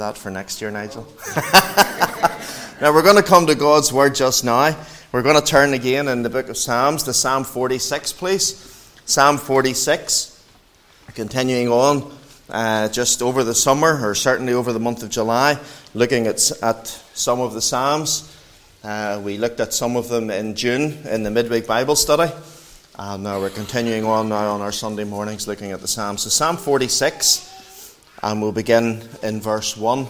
That for next year, Nigel. Now we're going to come to God's Word just now. We're going to turn again in the book of Psalms to Psalm 46, please. Psalm 46. Continuing on just over the summer, or certainly over the month of July, looking at some of the Psalms. We looked at some of them in June in the midweek Bible study. And we're continuing on now on our Sunday mornings looking at the Psalms. So Psalm 46. And we'll begin in verse 1.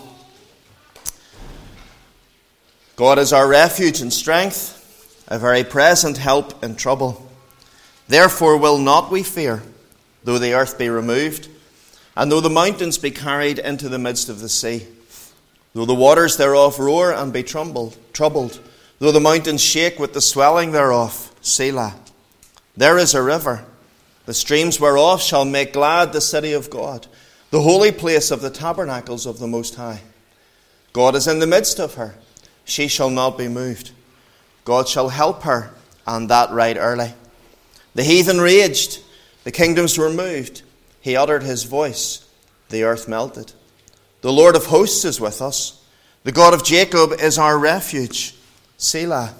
God is our refuge and strength, a very present help in trouble. Therefore will not we fear, though the earth be removed, and though the mountains be carried into the midst of the sea. Though the waters thereof roar and be troubled, though the mountains shake with the swelling thereof, Selah. There is a river, the streams whereof shall make glad the city of God, the holy place of the tabernacles of the Most High. God is in the midst of her. She shall not be moved. God shall help her, and that right early. The heathen raged. The kingdoms were moved. He uttered his voice. The earth melted. The Lord of hosts is with us. The God of Jacob is our refuge. Selah.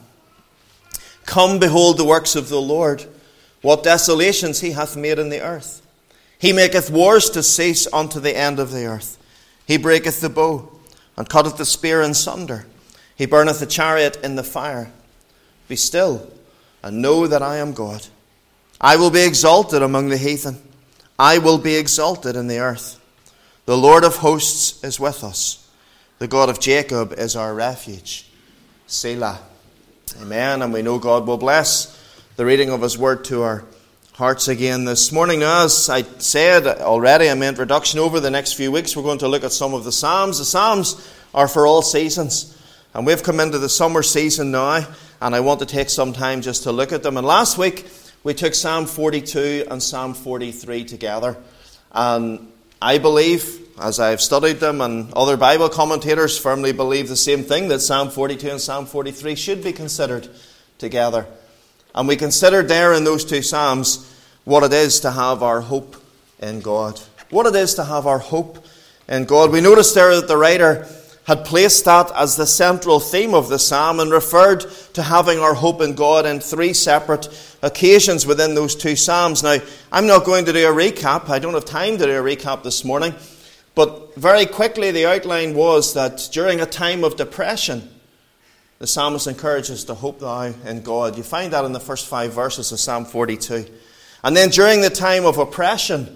Come, behold the works of the Lord. What desolations he hath made in the earth. He maketh wars to cease unto the end of the earth. He breaketh the bow, and cutteth the spear in sunder. He burneth the chariot in the fire. Be still, and know that I am God. I will be exalted among the heathen. I will be exalted in the earth. The Lord of hosts is with us. The God of Jacob is our refuge. Selah. Amen. And we know God will bless the reading of his word to our hearts again this morning. Now, as I said already in my introduction, over the next few weeks we're going to look at some of the Psalms. The Psalms are for all seasons, and we've come into the summer season now, and I want to take some time just to look at them. And last week we took Psalm 42 and Psalm 43 together, and I believe, as I've studied them, and other Bible commentators firmly believe the same thing, that Psalm 42 and Psalm 43 should be considered together. And we considered there in those two Psalms what it is to have our hope in God. What it is to have our hope in God. We noticed there that the writer had placed that as the central theme of the Psalm and referred to having our hope in God in three separate occasions within those two Psalms. Now, I'm not going to do a recap. I don't have time to do a recap this morning. But very quickly, the outline was that during a time of depression, the psalmist encourages to hope thou in God. You find that in the first 5 verses of Psalm 42. And then during the time of oppression,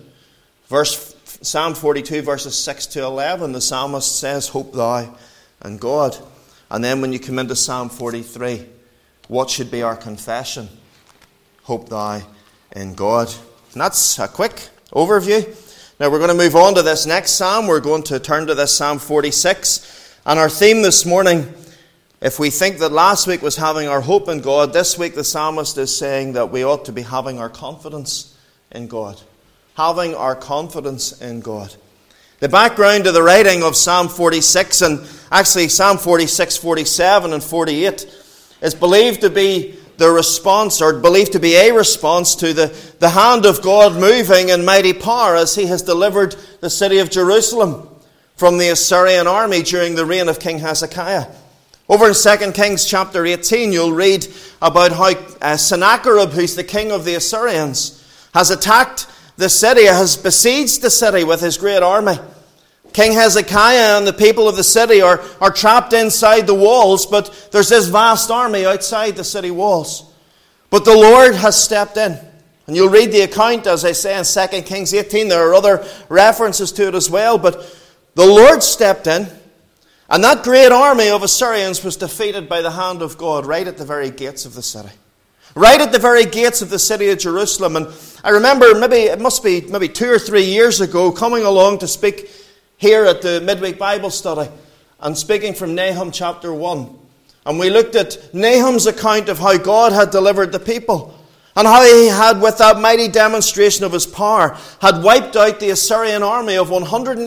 Psalm 42 verses 6 to 11, the psalmist says, hope thou in God. And then when you come into Psalm 43, what should be our confession? Hope thou in God. And that's a quick overview. Now we're going to move on to this next psalm. We're going to turn to this Psalm 46. And our theme this morning, if we think that last week was having our hope in God, this week the psalmist is saying that we ought to be having our confidence in God. Having our confidence in God. The background to the writing of Psalm 46, and actually Psalm 46, 47 and 48, is believed to be the response, or believed to be a response to the hand of God moving in mighty power as he has delivered the city of Jerusalem from the Assyrian army during the reign of King Hezekiah. Over in 2 Kings chapter 18, you'll read about how Sennacherib, who's the king of the Assyrians, has attacked the city, has besieged the city with his great army. King Hezekiah and the people of the city are trapped inside the walls, but there's this vast army outside the city walls. But the Lord has stepped in. And you'll read the account, as I say, in 2 Kings 18. There are other references to it as well, but the Lord stepped in. And that great army of Assyrians was defeated by the hand of God right at the very gates of the city. Right at the very gates of the city of Jerusalem. And I remember, it must be 2 or 3 years ago, coming along to speak here at the midweek Bible study and speaking from Nahum chapter 1. And we looked at Nahum's account of how God had delivered the people and how he had, with that mighty demonstration of his power, had wiped out the Assyrian army of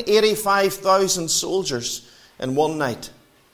185,000 soldiers in one night.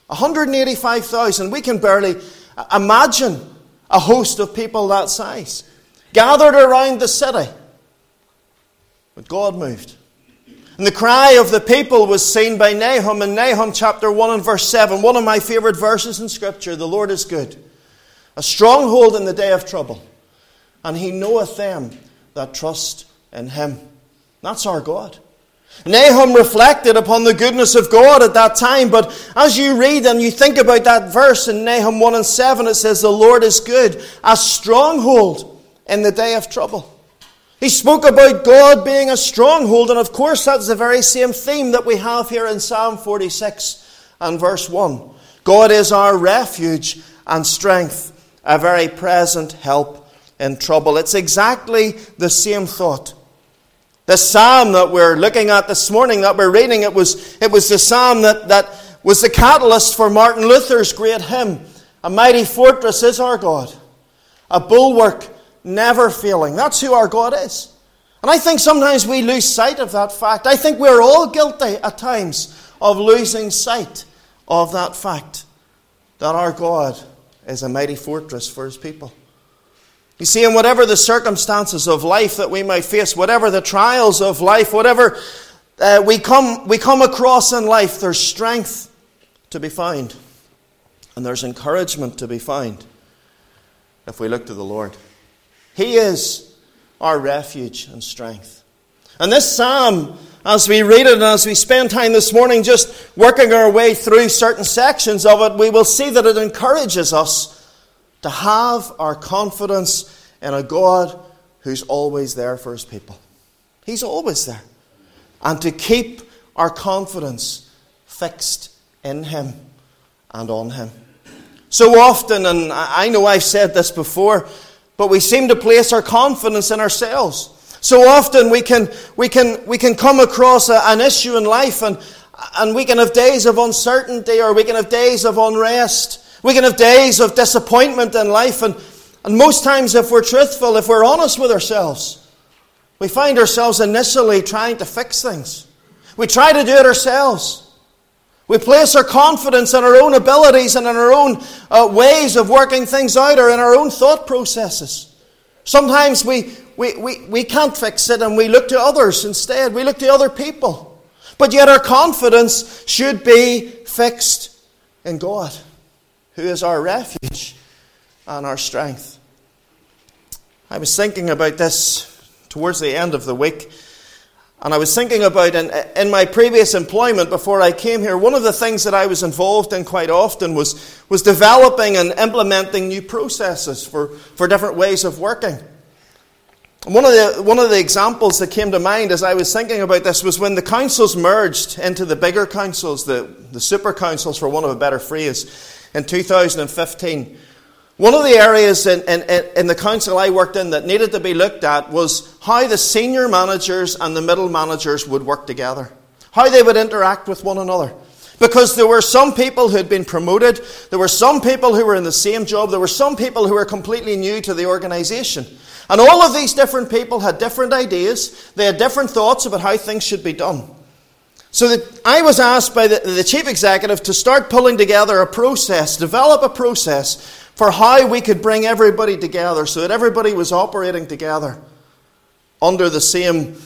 185,000. We can barely imagine a host of people that size gathered around the city. But God moved. And the cry of the people was seen by Nahum in Nahum chapter 1 and verse 7. One of my favourite verses in Scripture. The Lord is good, a stronghold in the day of trouble, and he knoweth them that trust in him. That's our God. Nahum reflected upon the goodness of God at that time, but as you read and you think about that verse in Nahum 1 and 7, it says, the Lord is good, a stronghold in the day of trouble. He spoke about God being a stronghold, and of course that's the very same theme that we have here in Psalm 46 and verse 1. God is our refuge and strength, a very present help in trouble. It's exactly the same thought. The psalm that we're looking at this morning, that we're reading, it was the psalm that was the catalyst for Martin Luther's great hymn, A Mighty Fortress is Our God, a bulwark never failing. That's who our God is. And I think sometimes we lose sight of that fact. I think we're all guilty at times of losing sight of that fact, that our God is a mighty fortress for his people. You see, in whatever the circumstances of life that we might face, whatever the trials of life, whatever we come across in life, there's strength to be found. And there's encouragement to be found if we look to the Lord. He is our refuge and strength. And this psalm, as we read it and as we spend time this morning just working our way through certain sections of it, we will see that it encourages us to have our confidence in a God who's always there for his people. He's always there. And to keep our confidence fixed in him and on him. So often, and I know I've said this before, but we seem to place our confidence in ourselves. So often we can come across an issue in life and we can have days of uncertainty, or we can have days of unrest. We can have days of disappointment in life. And most times, if we're truthful, if we're honest with ourselves, we find ourselves initially trying to fix things. We try to do it ourselves. We place our confidence in our own abilities and in our own ways of working things out, or in our own thought processes. Sometimes we can't fix it and we look to others instead. We look to other people. But yet our confidence should be fixed in God, who is our refuge and our strength. I was thinking about this towards the end of the week. And I was thinking about, in my previous employment before I came here, one of the things that I was involved in quite often was developing and implementing new processes for different ways of working. And one of the examples that came to mind as I was thinking about this was when the councils merged into the bigger councils, the super councils for want of a better phrase, in 2015. One of the areas in the council I worked in that needed to be looked at was how the senior managers and the middle managers would work together. How they would interact with one another. Because there were some people who had been promoted, there were some people who were in the same job, there were some people who were completely new to the organisation. And all of these different people had different ideas, they had different thoughts about how things should be done. So that I was asked by the chief executive to start pulling together a process, develop a process for how we could bring everybody together so that everybody was operating together under the same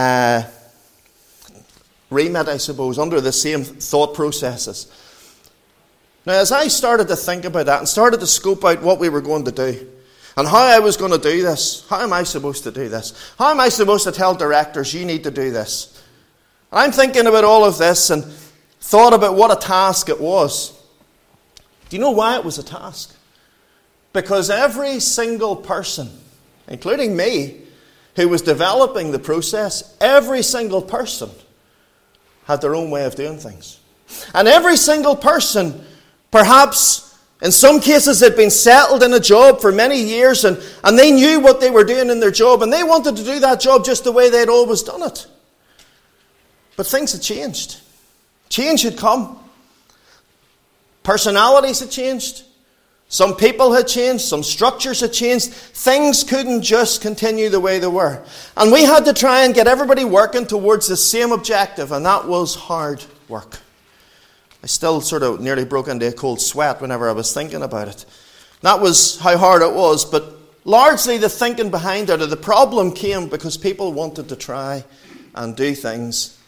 remit, I suppose, under the same thought processes. Now, as I started to think about that and started to scope out what we were going to do and how I was going to do this, how am I supposed to do this? How am I supposed to tell directors, you need to do this? And I'm thinking about all of this and thought about what a task it was. Do you know why it was a task? Because every single person, including me, who was developing the process, every single person had their own way of doing things. And every single person, perhaps in some cases, had been settled in a job for many years and they knew what they were doing in their job and they wanted to do that job just the way they'd always done it. But things had changed. Change had come. Personalities had changed. Some people had changed, some structures had changed. Things couldn't just continue the way they were. And we had to try and get everybody working towards the same objective, and that was hard work. I still sort of nearly broke into a cold sweat whenever I was thinking about it. That was how hard it was, but largely the thinking behind it, or the problem came because people wanted to try and do things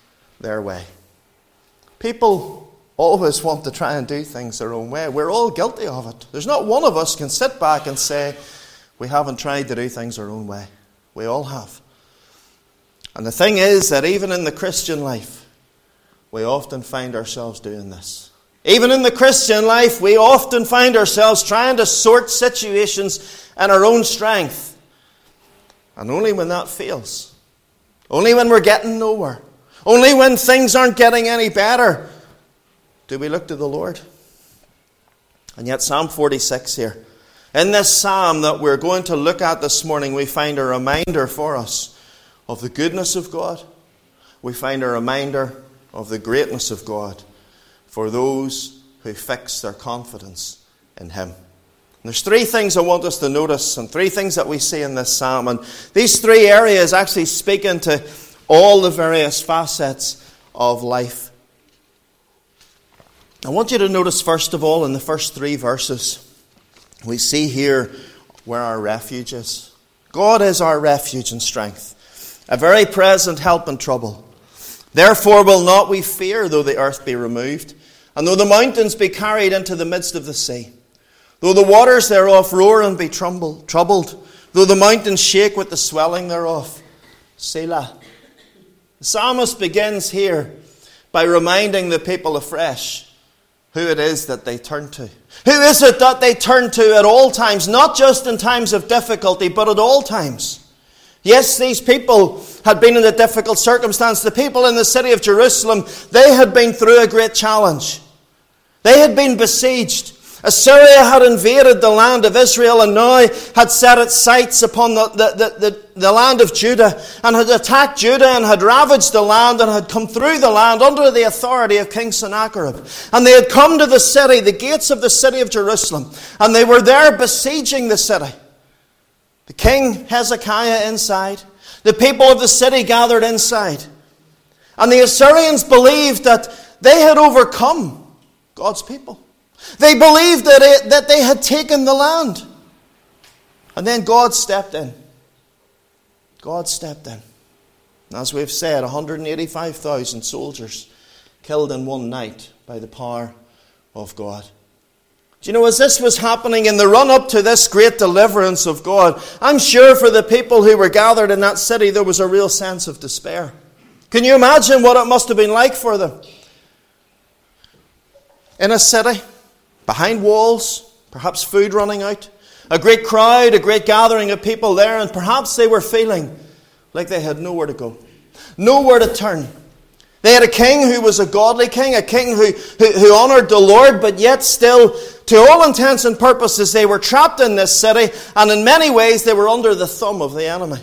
their way. People always want to try and do things their own way. We're all guilty of it. There's not one of us can sit back and say we haven't tried to do things our own way. We all have. And the thing is that even in the Christian life, we often find ourselves doing this. Even in the Christian life, we often find ourselves trying to sort situations in our own strength. And only when that fails, only when we're getting nowhere, only when things aren't getting any better, do we look to the Lord. And yet Psalm 46 here, in this psalm that we're going to look at this morning, we find a reminder for us of the goodness of God. We find a reminder of the greatness of God for those who fix their confidence in Him. And there's three things I want us to notice, and three things that we see in this psalm. And these three areas actually speak into all the various facets of life. I want you to notice, first of all, in the first three verses, we see here where our refuge is. God is our refuge and strength, a very present help in trouble. Therefore will not we fear, though the earth be removed, and though the mountains be carried into the midst of the sea, though the waters thereof roar and be troubled, though the mountains shake with the swelling thereof. Selah. The psalmist begins here by reminding the people afresh who it is that they turn to. Who is it that they turn to at all times, not just in times of difficulty, but at all times? Yes, these people had been in a difficult circumstance. The people in the city of Jerusalem, they had been through a great challenge. They had been besieged. Assyria had invaded the land of Israel and now had set its sights upon the land of Judah and had attacked Judah and had ravaged the land and had come through the land under the authority of King Sennacherib. And they had come to the city, the gates of the city of Jerusalem, and they were there besieging the city. The king Hezekiah inside, the people of the city gathered inside. And the Assyrians believed that they had overcome God's people. They believed that they had taken the land. And then God stepped in. God stepped in. And as we've said, 185,000 soldiers killed in one night by the power of God. Do you know, as this was happening in the run-up to this great deliverance of God, I'm sure for the people who were gathered in that city, there was a real sense of despair. Can you imagine what it must have been like for them? In a city, behind walls, perhaps food running out, a great crowd, a great gathering of people there, and perhaps they were feeling like they had nowhere to go, nowhere to turn. They had a king who was a godly king, a king who honoured the Lord, but yet still, to all intents and purposes, they were trapped in this city, and in many ways they were under the thumb of the enemy,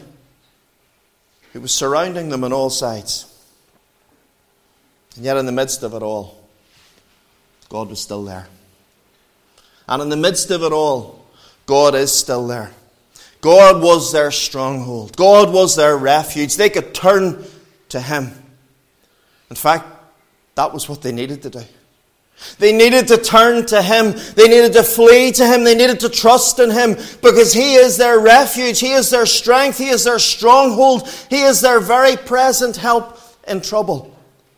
who was surrounding them on all sides. And yet in the midst of it all, God was still there. And in the midst of it all, God is still there. God was their stronghold. God was their refuge. They could turn to Him. In fact, that was what they needed to do. They needed to turn to Him. They needed to flee to Him. They needed to trust in Him because He is their refuge. He is their strength. He is their stronghold. He is their very present help in trouble.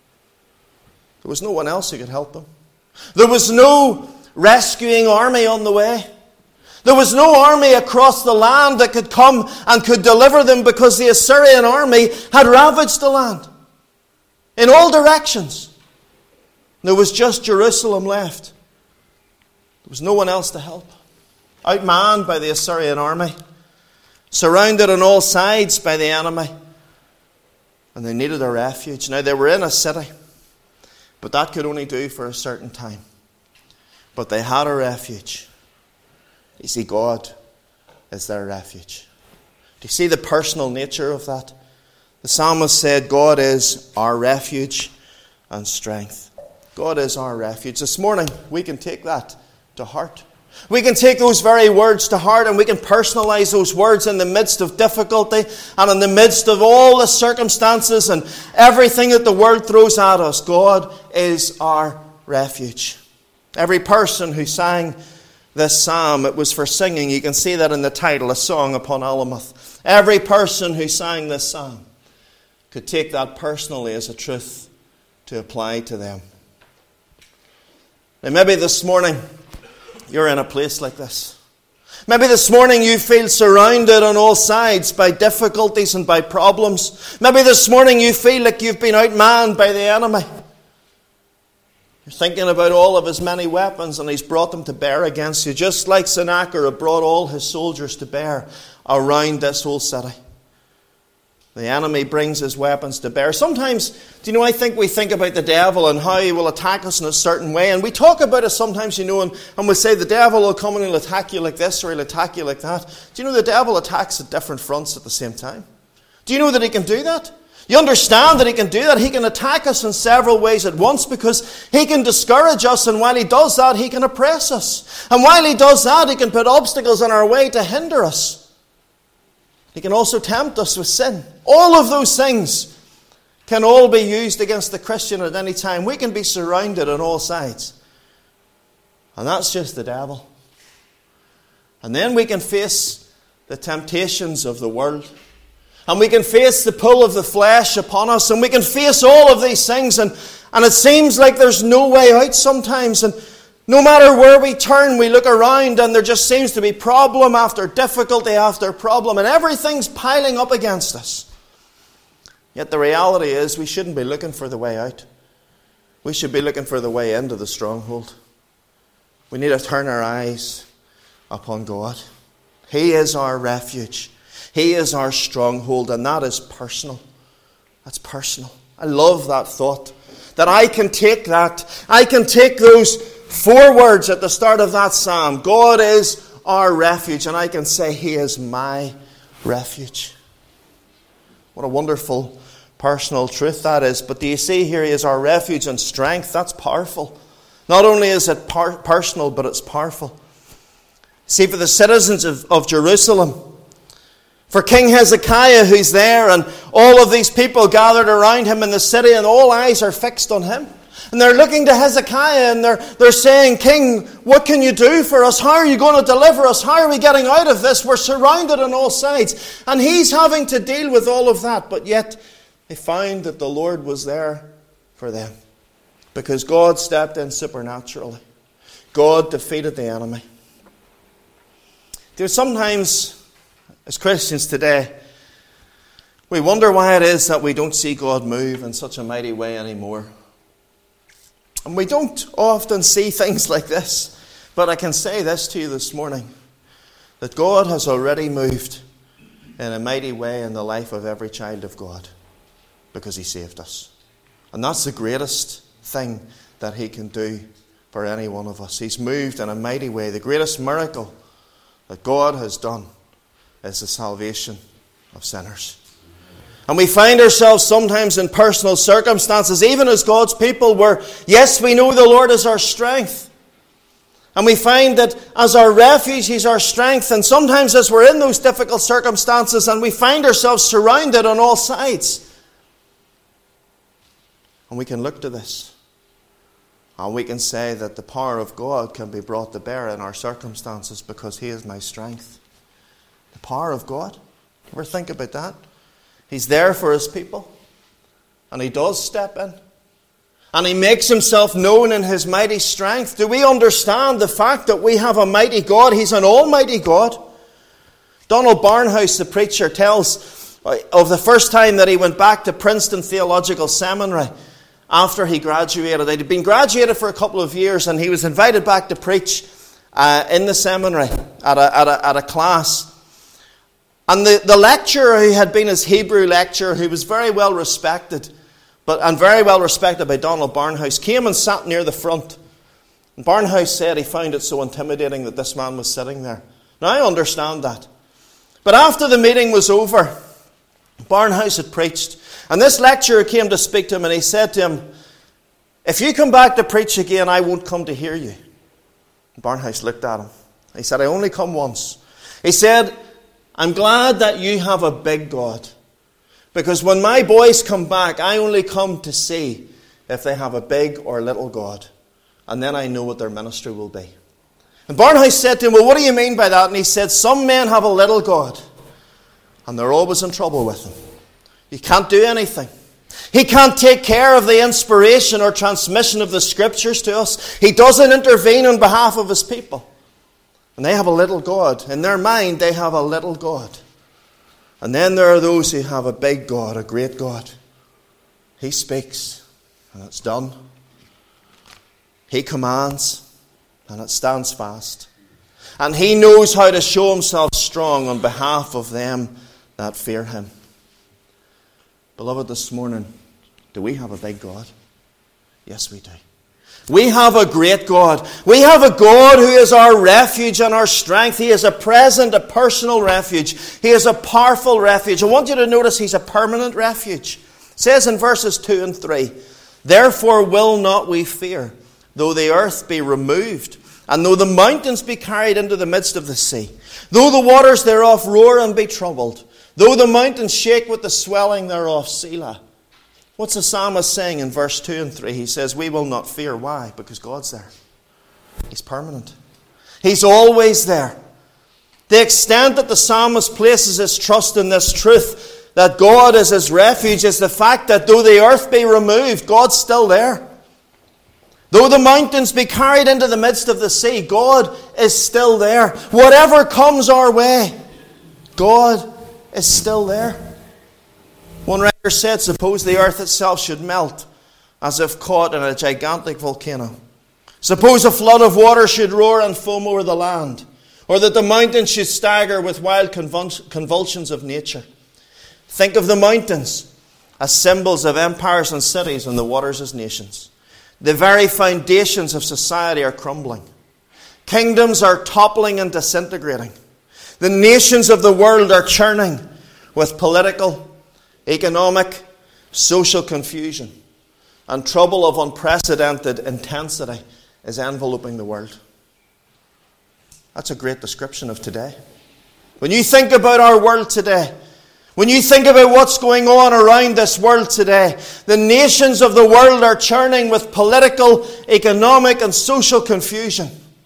There was no one else who could help them. There was no rescuing army on the way. There was no army across the land that could come and could deliver them because the Assyrian army had ravaged the land in all directions. There was just Jerusalem left. There was no one else to help. Outmanned by the Assyrian army, surrounded on all sides by the enemy, and they needed a refuge. Now they were in a city, but that could only do for a certain time. But they had a refuge. You see, God is their refuge. Do you see the personal nature of that? The psalmist said, God is our refuge and strength. God is our refuge. This morning, we can take that to heart. We can take those very words to heart and we can personalize those words in the midst of difficulty and in the midst of all the circumstances and everything that the world throws at us. God is our refuge. Every person who sang this psalm, it was for singing. You can see that in the title, A Song Upon Alamoth. Every person who sang this psalm could take that personally as a truth to apply to them. Now maybe this morning you're in a place like this. Maybe this morning you feel surrounded on all sides by difficulties and by problems. Maybe this morning you feel like you've been outmanned by the enemy. You're thinking about all of his many weapons and he's brought them to bear against you, just like Sennacherib brought all his soldiers to bear around this whole city. The enemy brings his weapons to bear. Sometimes, I think we think about the devil and how he will attack us in a certain way. And we talk about it sometimes, and we say the devil will come and he'll attack you like this or he'll attack you like that. Do you know the devil attacks at different fronts at the same time? Do you know that he can do that? You understand that he can do that? He can attack us in several ways at once because he can discourage us, and while he does that, he can oppress us. And while he does that, he can put obstacles in our way to hinder us. He can also tempt us with sin. All of those things can all be used against the Christian at any time. We can be surrounded on all sides. And that's just the devil. And then we can face the temptations of the world. And we can face the pull of the flesh upon us. And we can face all of these things. And it seems like there's no way out sometimes. And no matter where we turn, we look around and there just seems to be problem after difficulty after problem. And everything's piling up against us. Yet the reality is we shouldn't be looking for the way out. We should be looking for the way into the stronghold. We need to turn our eyes upon God. He is our refuge. He is our stronghold, and that is personal. That's personal. I love that thought. That I can take those 4 words at the start of that psalm. God is our refuge, and I can say He is my refuge. What a wonderful personal truth that is. But do you see here, He is our refuge and strength? That's powerful. Not only is it personal, but it's powerful. See, for the citizens of Jerusalem, for King Hezekiah who's there, and all of these people gathered around him in the city, and all eyes are fixed on him. And they're looking to Hezekiah and they're saying, King, what can you do for us? How are you going to deliver us? How are we getting out of this? We're surrounded on all sides. And he's having to deal with all of that. But yet they found that the Lord was there for them. Because God stepped in supernaturally. God defeated the enemy. There's sometimes, as Christians today, we wonder why it is that we don't see God move in such a mighty way anymore. And we don't often see things like this. But I can say this to you this morning, that God has already moved in a mighty way in the life of every child of God because He saved us. And that's the greatest thing that He can do for any one of us. He's moved in a mighty way. The greatest miracle that God has done is the salvation of sinners. And we find ourselves sometimes in personal circumstances, even as God's people, where, yes, we know the Lord is our strength. And we find that as our refuge, He's our strength. And sometimes as we're in those difficult circumstances and we find ourselves surrounded on all sides, and we can look to this. And we can say that the power of God can be brought to bear in our circumstances because He is my strength. The power of God. Ever think about that? He's there for His people. And He does step in. And He makes Himself known in His mighty strength. Do we understand the fact that we have a mighty God? He's an almighty God. Donald Barnhouse, the preacher, tells of the first time that he went back to Princeton Theological Seminary after he graduated. He'd been graduated for a couple of years and he was invited back to preach in the seminary at a class. And the lecturer who had been his Hebrew lecturer, who was very well respected, and very well respected by Donald Barnhouse, came and sat near the front. And Barnhouse said he found it so intimidating that this man was sitting there. Now I understand that. But after the meeting was over, Barnhouse had preached, and this lecturer came to speak to him, and he said to him, "If you come back to preach again, I won't come to hear you." Barnhouse looked at him. He said, "I only come once." He said, "I'm glad that you have a big God. Because when my boys come back, I only come to see if they have a big or little God. And then I know what their ministry will be." And Barnhouse said to him, "Well, what do you mean by that?" And he said, "Some men have a little God, and they're always in trouble with him. You can't do anything. He can't take care of the inspiration or transmission of the Scriptures to us. He doesn't intervene on behalf of his people. And they have a little God. In their mind, they have a little God. And then there are those who have a big God, a great God. He speaks, and it's done. He commands, and it stands fast. And he knows how to show himself strong on behalf of them that fear him. Beloved, this morning, do we have a big God? Yes, we do. We have a great God. We have a God who is our refuge and our strength. He is a present, a personal refuge. He is a powerful refuge. I want you to notice he's a permanent refuge. It says in verses 2 and 3, "Therefore will not we fear, though the earth be removed, and though the mountains be carried into the midst of the sea, though the waters thereof roar and be troubled, though the mountains shake with the swelling thereof." Selah. What's the psalmist saying in verse 2 and 3? He says, we will not fear. Why? Because God's there. He's permanent. He's always there. The extent that the psalmist places his trust in this truth, that God is his refuge, is the fact that though the earth be removed, God's still there. Though the mountains be carried into the midst of the sea, God is still there. Whatever comes our way, God is still there. One writer said, suppose the earth itself should melt as if caught in a gigantic volcano. Suppose a flood of water should roar and foam over the land, or that the mountains should stagger with wild convulsions of nature. Think of the mountains as symbols of empires and cities, and the waters as nations. The very foundations of society are crumbling. Kingdoms are toppling and disintegrating. The nations of the world are churning with political, economic, social confusion, and trouble of unprecedented intensity is enveloping the world. That's a great description of today. When you think about our world today, when you think about what's going on around this world today, the nations of the world are churning with political, economic, and social confusion.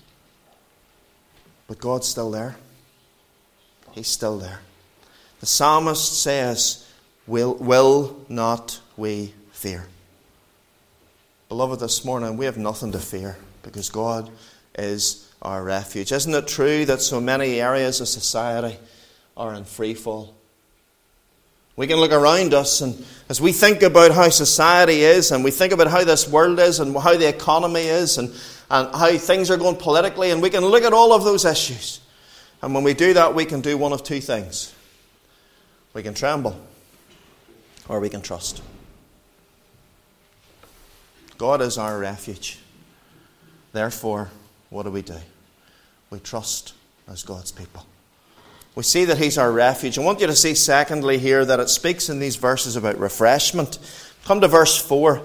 But God's still there. He's still there. The psalmist says, Will not we fear? Beloved, this morning we have nothing to fear because God is our refuge. Isn't it true that so many areas of society are in free fall? We can look around us, and as we think about how society is, and we think about how this world is, and how the economy is, and how things are going politically, and we can look at all of those issues. And when we do that, we can do one of two things. We can tremble, or we can trust. God is our refuge. Therefore, what do? We trust as God's people. We see that He's our refuge. I want you to see, secondly, here that it speaks in these verses about refreshment. Come to verse 4,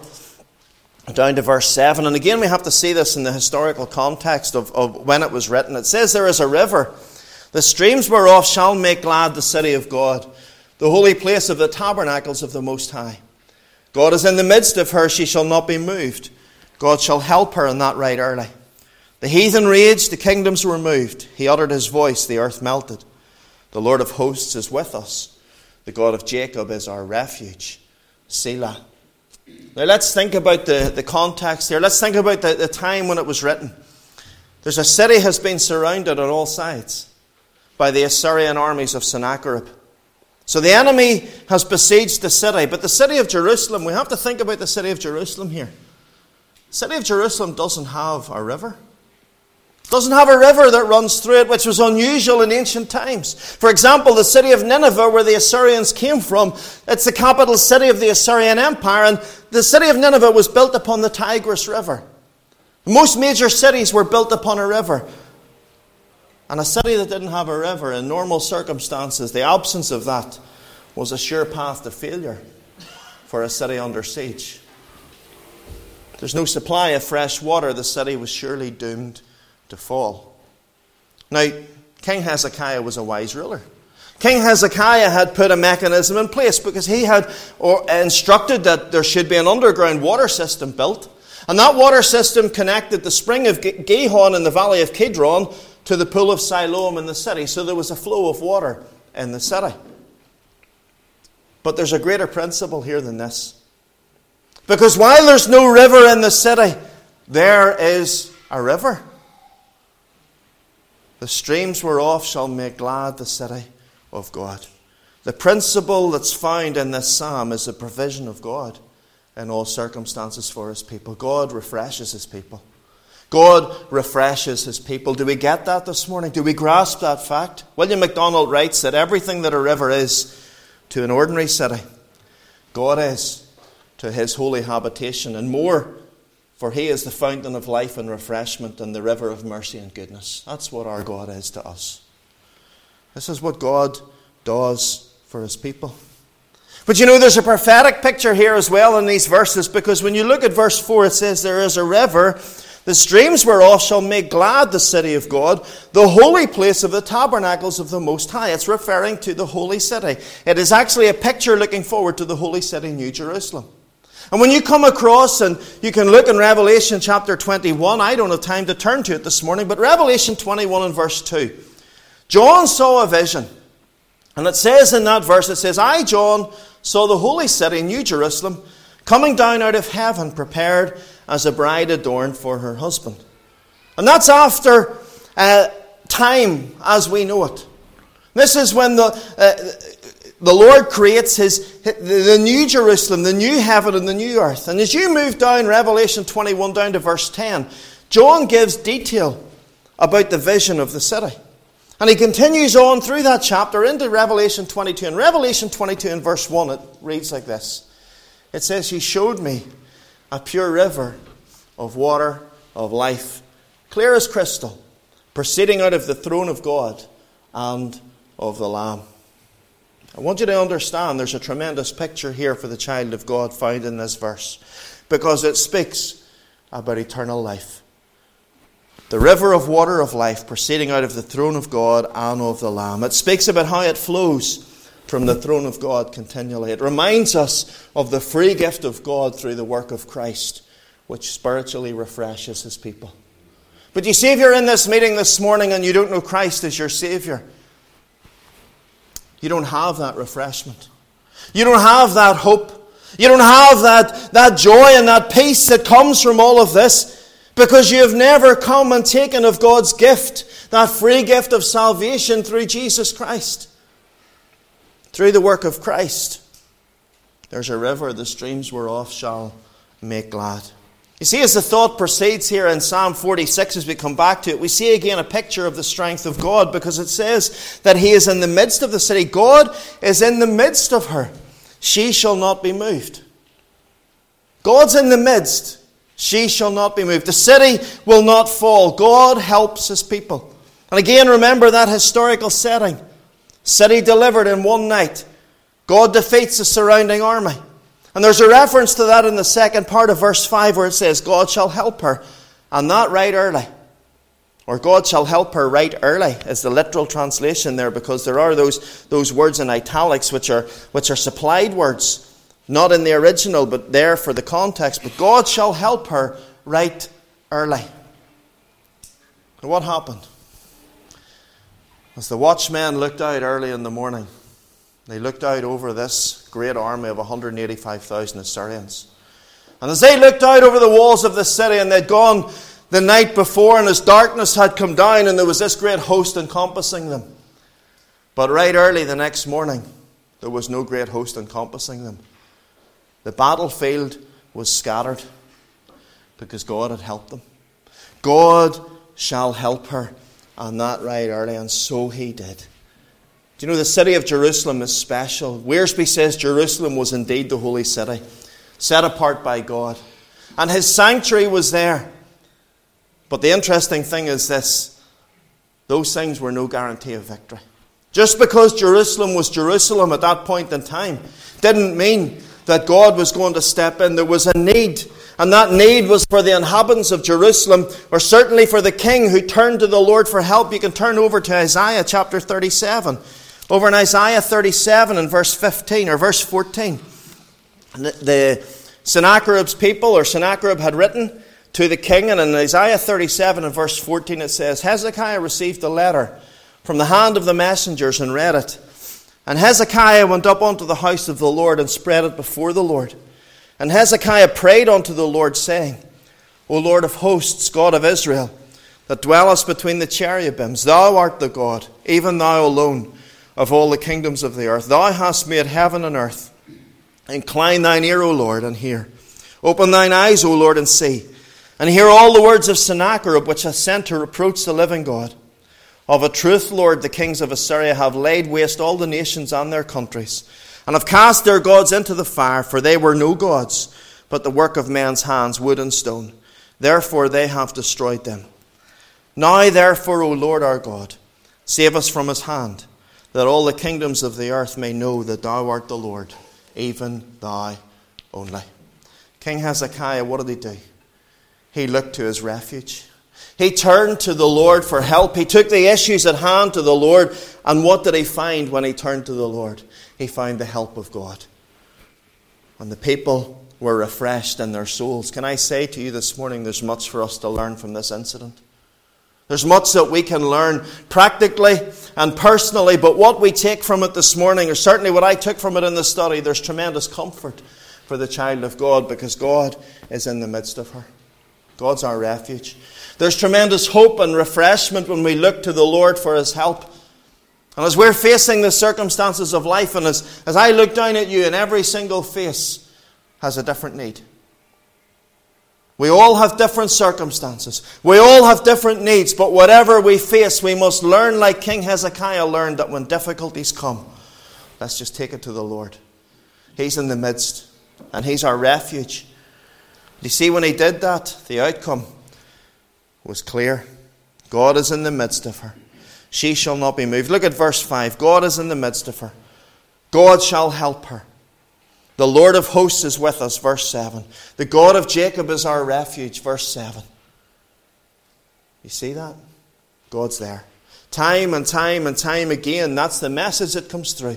down to verse 7. And again, we have to see this in the historical context of when it was written. It says, there is a river, the streams whereof shall make glad the city of God, the holy place of the tabernacles of the Most High. God is in the midst of her, she shall not be moved. God shall help her in that right early. The heathen raged, the kingdoms were moved. He uttered his voice, the earth melted. The Lord of hosts is with us. The God of Jacob is our refuge. Selah. Now let's think about the context here. Let's think about the time when it was written. There's a city has been surrounded on all sides by the Assyrian armies of Sennacherib. So the enemy has besieged the city. But the city of Jerusalem, we have to think about the city of Jerusalem here. The city of Jerusalem doesn't have a river. Doesn't have a river that runs through it, which was unusual in ancient times. For example, the city of Nineveh, where the Assyrians came from, it's the capital city of the Assyrian Empire, and the city of Nineveh was built upon the Tigris River. Most major cities were built upon a river. And a city that didn't have a river, in normal circumstances, the absence of that was a sure path to failure for a city under siege. There's no supply of fresh water, the city was surely doomed to fall. Now, King Hezekiah was a wise ruler. King Hezekiah had put a mechanism in place because he had instructed that there should be an underground water system built. And that water system connected the spring of Gihon in the valley of Kidron to the pool of Siloam in the city. So there was a flow of water in the city. But there's a greater principle here than this. Because while there's no river in the city, there is a river. The streams whereof shall make glad the city of God. The principle that's found in this psalm is the provision of God in all circumstances for his people. God refreshes his people. God refreshes his people. Do we get that this morning? Do we grasp that fact? William MacDonald writes that everything that a river is to an ordinary city, God is to his holy habitation, and more, for he is the fountain of life and refreshment and the river of mercy and goodness. That's what our God is to us. This is what God does for his people. But you know, there's a prophetic picture here as well in these verses, because when you look at verse 4, it says, there is a river, the streams whereof shall make glad the city of God, the holy place of the tabernacles of the Most High. It's referring to the holy city. It is actually a picture looking forward to the holy city, New Jerusalem. And when you come across, and you can look in Revelation chapter 21, I don't have time to turn to it this morning, but Revelation 21 and verse 2. John saw a vision. And it says in that verse, it says, I, John, saw the holy city, New Jerusalem, coming down out of heaven, prepared as a bride adorned for her husband. And that's after time as we know it. This is when the Lord creates the new Jerusalem, the new heaven and the new earth. And as you move down Revelation 21 down to verse 10, John gives detail about the vision of the city. And he continues on through that chapter into Revelation 22. In Revelation 22 and verse 1, it reads like this. It says, he showed me a pure river of water of life, clear as crystal, proceeding out of the throne of God and of the Lamb. I want you to understand there's a tremendous picture here for the child of God found in this verse, because it speaks about eternal life. The river of water of life proceeding out of the throne of God and of the Lamb. It speaks about how it flows from the throne of God continually. It reminds us of the free gift of God through the work of Christ, which spiritually refreshes his people. But you see, if you're in this meeting this morning and you don't know Christ as your Saviour, you don't have that refreshment. You don't have that hope. You don't have that joy and that peace that comes from all of this, because you have never come and taken of God's gift, that free gift of salvation through Jesus Christ. Through the work of Christ, there's a river, the streams whereof shall make glad. You see, as the thought proceeds here in Psalm 46, as we come back to it, we see again a picture of the strength of God, because it says that he is in the midst of the city. God is in the midst of her. She shall not be moved. God's in the midst. She shall not be moved. The city will not fall. God helps his people. And again, remember that historical setting. City delivered in one night. God defeats the surrounding army. And there's a reference to that in the second part of verse 5 where it says, God shall help her, and not right early. Or God shall help her right early is the literal translation there, because there are those words in italics which are supplied words. Not in the original, but there for the context. But God shall help her right early. And what happened? As the watchmen looked out early in the morning, they looked out over this great army of 185,000 Assyrians. And as they looked out over the walls of the city, and they'd gone the night before, and as darkness had come down, and there was this great host encompassing them. But right early the next morning, there was no great host encompassing them. The battlefield was scattered because God had helped them. God shall help her, and that right early, and so he did. Do you know the city of Jerusalem is special? Wiersbe says Jerusalem was indeed the holy city, set apart by God. And his sanctuary was there. But the interesting thing is this, those things were no guarantee of victory. Just because Jerusalem was Jerusalem at that point in time didn't mean that God was going to step in. There was a need, and that need was for the inhabitants of Jerusalem, or certainly for the king who turned to the Lord for help. You can turn over to Isaiah chapter 37. Over in Isaiah 37 and verse 15 or verse 14. The Sennacherib's people, or Sennacherib, had written to the king, and in Isaiah 37 and verse 14 it says, Hezekiah received a letter from the hand of the messengers and read it. And Hezekiah went up unto the house of the Lord and spread it before the Lord. And Hezekiah prayed unto the Lord, saying, O Lord of hosts, God of Israel, that dwellest between the cherubims, thou art the God, even thou alone, of all the kingdoms of the earth. Thou hast made heaven and earth. Incline thine ear, O Lord, and hear. Open thine eyes, O Lord, and see. And hear all the words of Sennacherib, which hath sent to reproach the living God. Of a truth, Lord, the kings of Assyria have laid waste all the nations and their countries, and have cast their gods into the fire, for they were no gods, but the work of men's hands, wood and stone. Therefore they have destroyed them. Now therefore, O Lord our God, save us from his hand, that all the kingdoms of the earth may know that thou art the Lord, even thou only. King Hezekiah, what did he do? He looked to his refuge. He turned to the Lord for help. He took the issues at hand to the Lord. And what did he find when he turned to the Lord? He found the help of God. And the people were refreshed in their souls. Can I say to you this morning, there's much for us to learn from this incident. There's much that we can learn practically and personally, but what we take from it this morning, or certainly what I took from it in the study, there's tremendous comfort for the child of God, because God is in the midst of her. God's our refuge. There's tremendous hope and refreshment when we look to the Lord for his help. And as we're facing the circumstances of life, and as I look down at you, and every single face has a different need. We all have different circumstances. We all have different needs. But whatever we face, we must learn like King Hezekiah learned, that when difficulties come, let's just take it to the Lord. He's in the midst, and he's our refuge. You see, when he did that, the outcome was clear. God is in the midst of her. She shall not be moved. Look at verse 5. God is in the midst of her. God shall help her. The Lord of hosts is with us, verse 7. The God of Jacob is our refuge, verse 7. You see that? God's there. Time and time and time again, that's the message that comes through.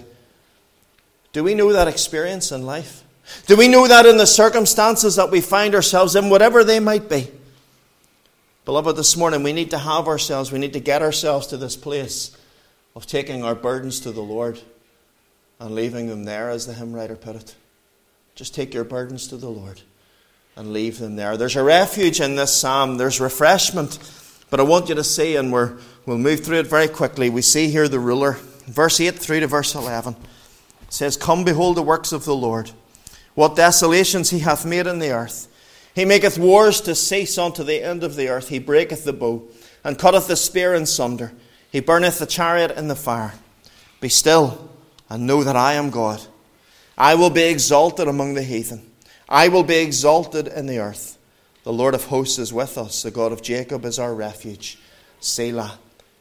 Do we know that experience in life? Do we know that in the circumstances that we find ourselves in, whatever they might be? Beloved, this morning we need to get ourselves to this place of taking our burdens to the Lord and leaving them there, as the hymn writer put it. Just take your burdens to the Lord and leave them there. There's a refuge in this psalm. There's refreshment. But I want you to see, and we'll move through it very quickly. We see here the ruler. Verse 8 through to verse 11. It says, Come, behold the works of the Lord. What desolations he hath made in the earth. He maketh wars to cease unto the end of the earth. He breaketh the bow, and cutteth the spear in sunder. He burneth the chariot in the fire. Be still, and know that I am God. I will be exalted among the heathen. I will be exalted in the earth. The Lord of hosts is with us. The God of Jacob is our refuge. Selah.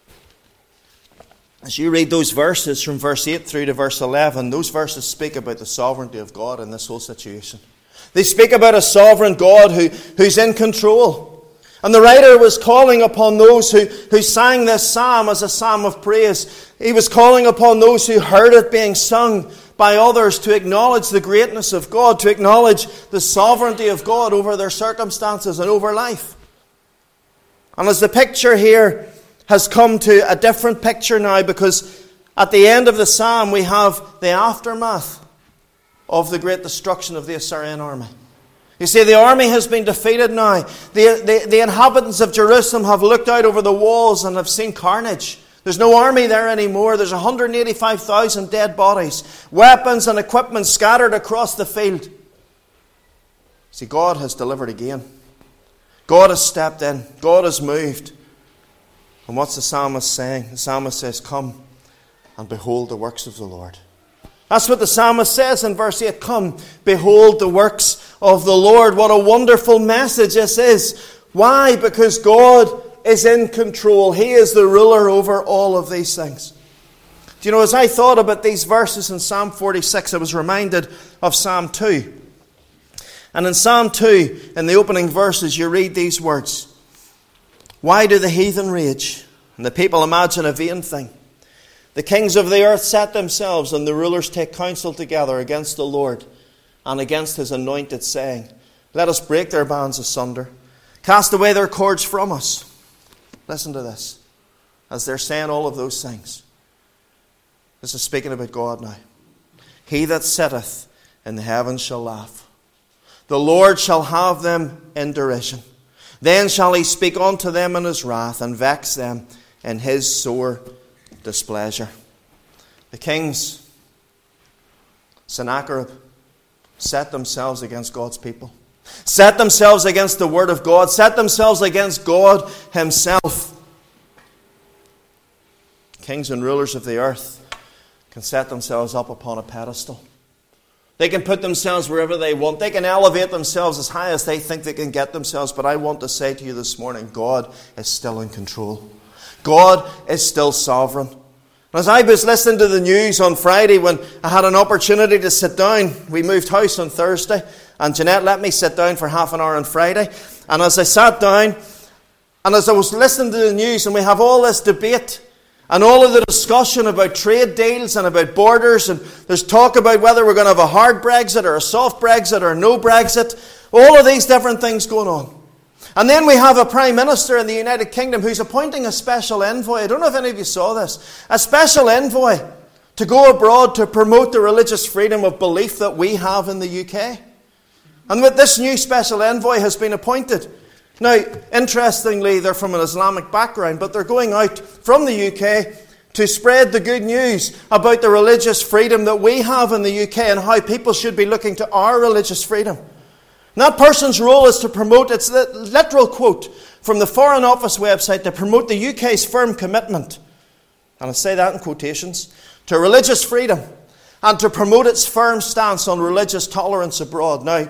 As you read those verses from verse 8 through to verse 11, those verses speak about the sovereignty of God in this whole situation. They speak about a sovereign God who's in control. And the writer was calling upon those who sang this psalm as a psalm of praise. He was calling upon those who heard it being sung by others to acknowledge the greatness of God, to acknowledge the sovereignty of God over their circumstances and over life. And as the picture here has come to a different picture now, because at the end of the psalm we have the aftermath of the great destruction of the Assyrian army. You see, the army has been defeated now. The inhabitants of Jerusalem have looked out over the walls and have seen carnage. There's no army there anymore. There's 185,000 dead bodies. Weapons and equipment scattered across the field. See, God has delivered again. God has stepped in. God has moved. And what's the psalmist saying? The psalmist says, Come and behold the works of the Lord. That's what the psalmist says in verse 8. Come, behold the works of the Lord. What a wonderful message this is. Why? Because God is in control. He is the ruler over all of these things. Do you know, as I thought about these verses in Psalm 46, I was reminded of Psalm 2. And in Psalm 2, in the opening verses, you read these words. Why do the heathen rage, and the people imagine a vain thing? The kings of the earth set themselves, and the rulers take counsel together against the Lord and against his anointed, saying, Let us break their bands asunder, cast away their cords from us. Listen to this. As they're saying all of those things, this is speaking about God now. He that sitteth in the heavens shall laugh. The Lord shall have them in derision. Then shall he speak unto them in his wrath, and vex them in his sore displeasure. The kings, Sennacherib, set themselves against God's people. Set themselves against the Word of God. Set themselves against God Himself. Kings and rulers of the earth can set themselves up upon a pedestal. They can put themselves wherever they want. They can elevate themselves as high as they think they can get themselves. But I want to say to you this morning, God is still in control. God is still sovereign. As I was listening to the news on Friday, when I had an opportunity to sit down, we moved house on Thursday, and Jeanette let me sit down for half an hour on Friday. And as I sat down, and as I was listening to the news, and we have all this debate, and all of the discussion about trade deals and about borders, and there's talk about whether we're going to have a hard Brexit or a soft Brexit or no Brexit, all of these different things going on. And then we have a Prime Minister in the United Kingdom who's appointing a special envoy. I don't know if any of you saw this. A special envoy to go abroad to promote the religious freedom of belief that we have in the UK. And with this new special envoy has been appointed. Now, interestingly, they're from an Islamic background, but they're going out from the UK to spread the good news about the religious freedom that we have in the UK and how people should be looking to our religious freedom. And that person's role is to promote, it's the literal quote from the Foreign Office website, to promote the UK's firm commitment, and I say that in quotations, to religious freedom and to promote its firm stance on religious tolerance abroad. Now,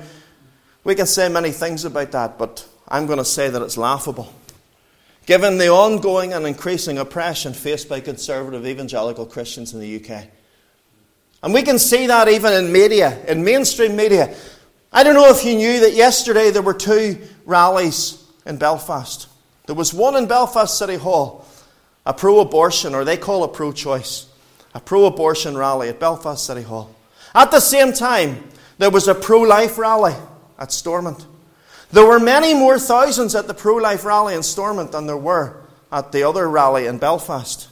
we can say many things about that, but I'm going to say that it's laughable, given the ongoing and increasing oppression faced by conservative evangelical Christians in the UK. And we can see that even in media, in mainstream media. I don't know if you knew that yesterday there were 2 rallies in Belfast. There was one in Belfast City Hall, a pro-abortion, or they call it pro-choice, a pro-abortion rally at Belfast City Hall. At the same time, there was a pro-life rally at Stormont. There were many more thousands at the pro-life rally in Stormont than there were at the other rally in Belfast.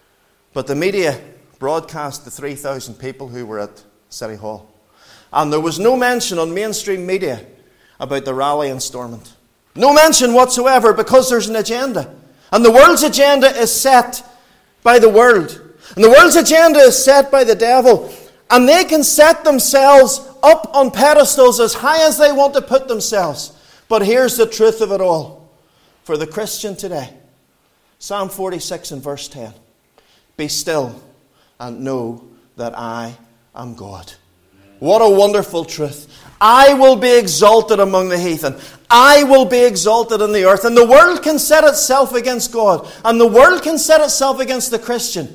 But the media broadcast the 3,000 people who were at City Hall. And there was no mention on mainstream media about the rally in Stormont. No mention whatsoever, because there's an agenda. And the world's agenda is set by the world. And the world's agenda is set by the devil. And they can set themselves up on pedestals as high as they want to put themselves. But here's the truth of it all. For the Christian today, Psalm 46 and verse 10. Be still and know that I am God. What a wonderful truth. I will be exalted among the heathen. I will be exalted in the earth. And the world can set itself against God. And the world can set itself against the Christian.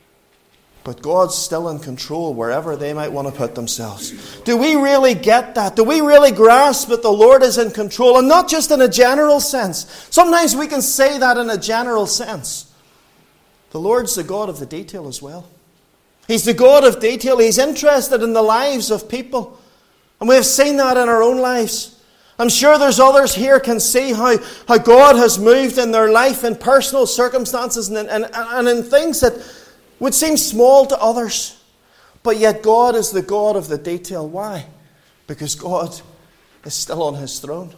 But God's still in control wherever they might want to put themselves. Do we really get that? Do we really grasp that the Lord is in control? And not just in a general sense. Sometimes we can say that in a general sense. The Lord's the God of the detail as well. He's the God of detail. He's interested in the lives of people. And we have seen that in our own lives. I'm sure there's others here can see how God has moved in their life in personal circumstances and in things that would seem small to others. But yet God is the God of the detail. Why? Because God is still on His throne.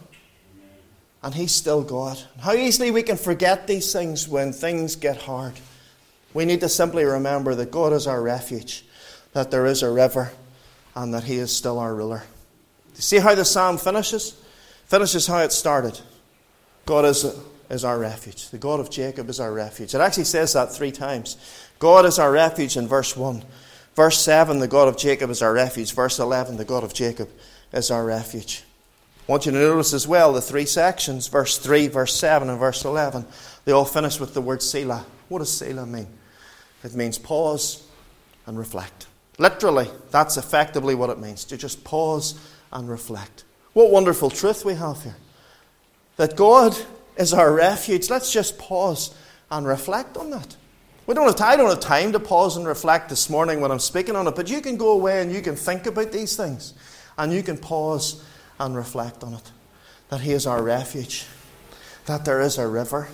And He's still God. How easily we can forget these things when things get hard. We need to simply remember that God is our refuge, that there is a river, and that He is still our ruler. You see how the psalm finishes? Finishes how it started. God is our refuge. The God of Jacob is our refuge. It actually says that 3 times. God is our refuge in verse 1. Verse 7, the God of Jacob is our refuge. Verse 11, the God of Jacob is our refuge. I want you to notice as well the 3 sections, verse 3, verse 7, and verse 11. They all finish with the word Selah. What does Selah mean? It means pause and reflect. Literally, that's effectively what it means, to just pause and reflect. What wonderful truth we have here. That God is our refuge. Let's just pause and reflect on that. I don't have time to pause and reflect this morning when I'm speaking on it, but you can go away and you can think about these things. And you can pause and reflect on it. That He is our refuge. That there is a river.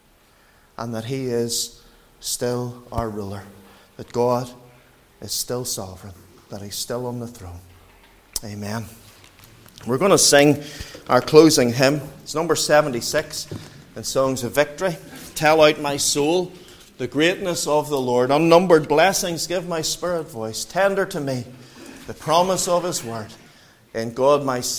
And that He is still our ruler. That God is still sovereign. That He's still on the throne. Amen. We're going to sing our closing hymn. It's number 76 in Songs of Victory. Tell out my soul the greatness of the Lord. Unnumbered blessings give my spirit voice. Tender to me the promise of his word. In God my Saviour.